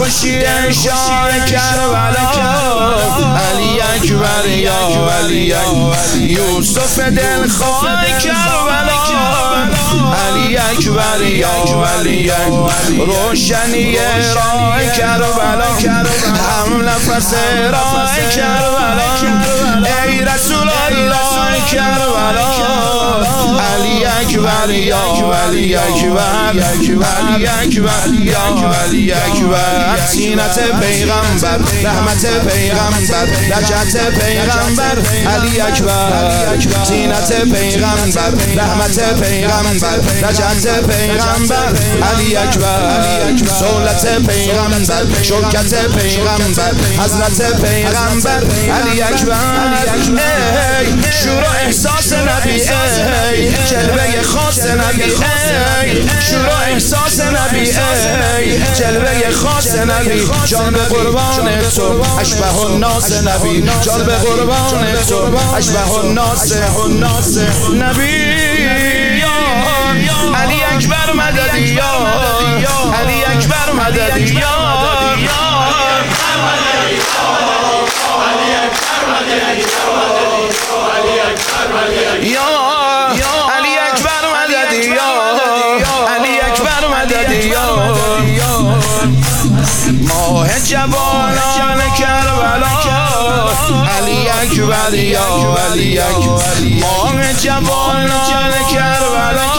خوشی شاه کربلا علی اکبر یا علی یوسف دلخواه کربلا علی اکبر یا علی روشنی راه کربلا هم نفس راه کربلا ای رسول الله کربلا علی اکبر یا علی اکبر علی اکبر یا علی اکبر سینت پیغمبر رحمت پیغمبر نجات پیغمبر علی اکبر سینت پیغمبر رحمت پیغمبر نجات پیغمبر علی اکبر سولت پیغمبر شوکت پیغمبر حضرت پیغمبر علی اکبر ای شور و احساس نبی ای جلوه خاص نبی ای شور و احساس نبی ای جلوه خاص نبی جان به قربان تو اشبه الناس نبی جان به قربان تو اشبه الناس نبی علی اکبر مددی یا علی اکبر مددی یا علی اکبر مددی یا علی اکبر مددی یا ماه جوانان کربلا علی اکبر یا علی اکبر ماه جوانان کربلا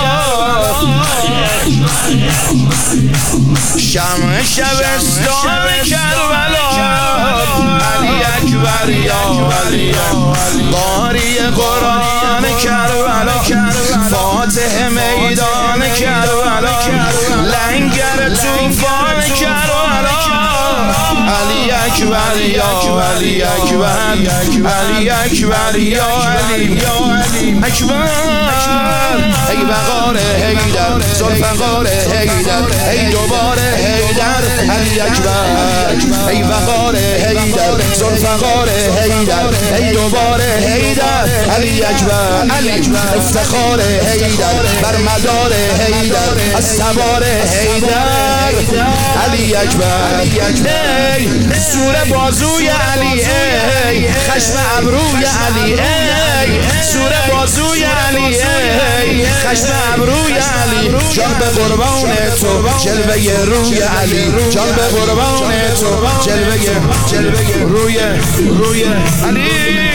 شمع شبستان کربلا علی اکبر یا علی قاری قرآن کربلا فاتح میدان کربلا لنگر طوفان کربلا علی اکبر یا علی اکبر علی اکبر یا علی اکبر ای وقار حیدر ذوالفقار حیدر ای دوباره حیدر علی اکبر ای وقار حیدر ذوالفقار حیدر ای دوباره حیدر علی اکبر افتخار حیدر بر مدار حیدر از سوار حیدر علی اکبر ای سور بازوی علی ای خشم ابروی علی ای سور بازوی علی ای خشم ابروی علی جان به قربان تو جلوه روی علی جان به قربان تو جلوه روی علی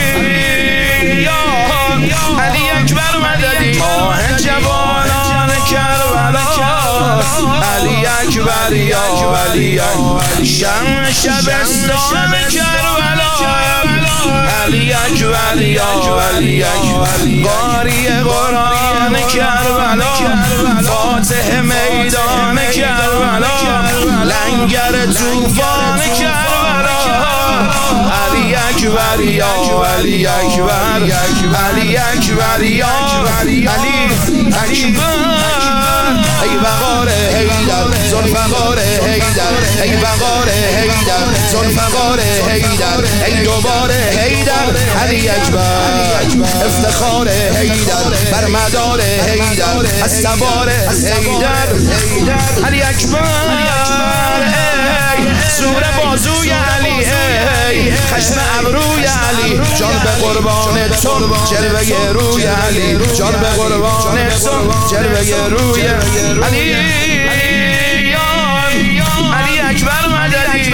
علی اکبر مددی ماه جوانان کربلا علی اکبر یا علی شمع شبستان کربلا علی اکبر یا علی قاری قرآن کربلا فاتح میدان کربلا لنگر طوفان کربلا علی اکبر یا علی اکبر علی اکبر یا علی اکبر ای وقار حیدر ذوالفقار حیدر ای وقار حیدر ذوالفقار حیدر ای دوباره حیدر علی اکبر افتخار حیدر بر مدار حیدر از سوار حیدر علی اکبر سور بازوی علی ای خشم ابروی علی جان به قربان تو جلوه روی علی جان به قربان تو جلوه روی علی علی اکبر مددی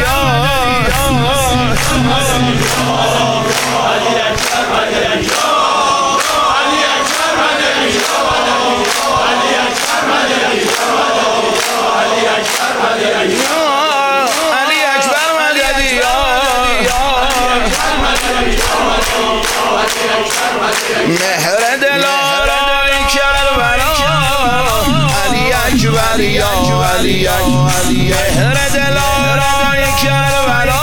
مهر دلارای کربلا علی اکبر یا علی مهر دلارای کربلا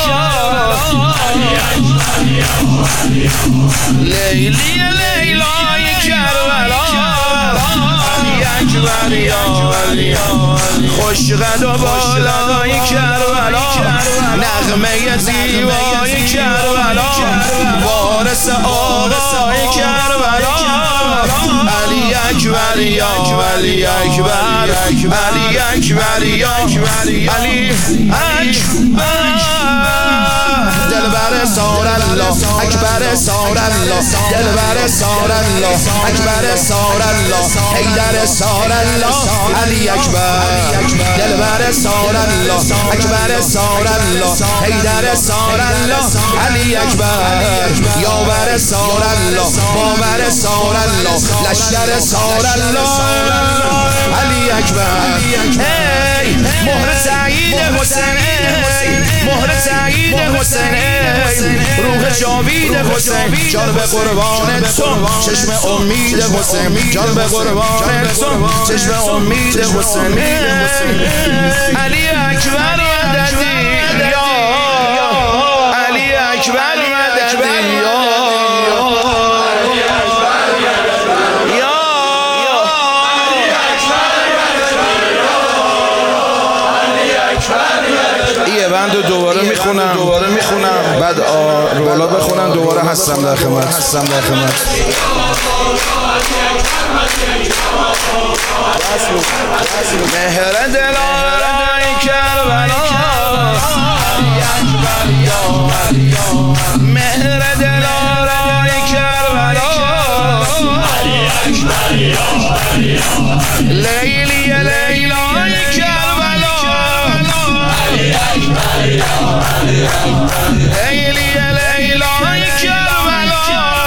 لیلی لیلای کربلا علی اکبر یا علی خوش قد و بالای کربلا نغمه زیبای کربلا وارث آقای کربلا علی اکبر یا علی اکبر علی اکبر یا علی اکبر اکبر سار الله دلبر سار الله اکبر سار الله حیدر سار الله علی اکبر دلبر سار الله اکبر سار الله حیدر سار الله علی اکبر یاور سار الله باور سار الله لشکر سار الله علی اکبر مهر سعید حسین مهر سعید حسین روح جاوید حسین جان به قربان تو چشم امید حسین جان به قربان تو چشم امید حسین علی اکبر مددی یا علی اکبر مددی یا یه بند دوباره میخونم بعد رولا بخونم دوباره هستم در خدمت مهر دلارای کربلا مهر دلارای کربلا لیلی لیلای کربلا لیلی لیلای کربلا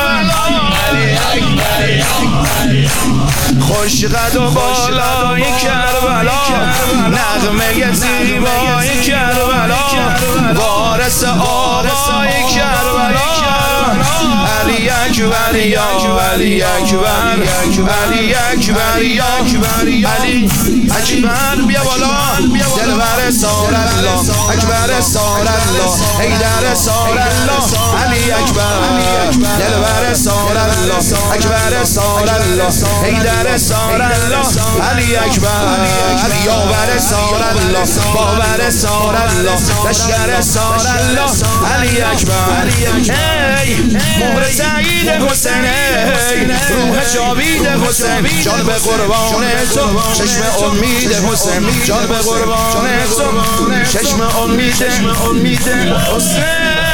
خوش قد و بالای کربلا نغمه زیبای کربلا وارث آقای کربلا علی اکبر یا علی اکبر علی اکبر یا علی اکبر بیا بالا دلبر سار الله اکبر سار الله حیدر سار الله علی اکبر دلبر سار الله اکبر سار الله حیدر سار الله علی اکبر یاور سار الله باور سار الله لشکر سار الله علی اکبر مهر سعید حسین روح جاوید حسین جان به قربان تو چشم امید حسین جان به قربان تو چشم امید حسین